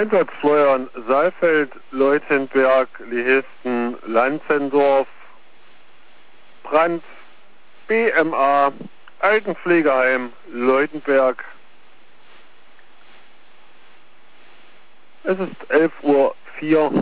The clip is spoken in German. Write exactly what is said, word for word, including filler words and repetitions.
Einsatzfeuern Saalfeld, Leutenberg, Lehisten, Lanzendorf, Brand, B M A, Altenpflegeheim, Leutenberg. Es ist elf Uhr vier.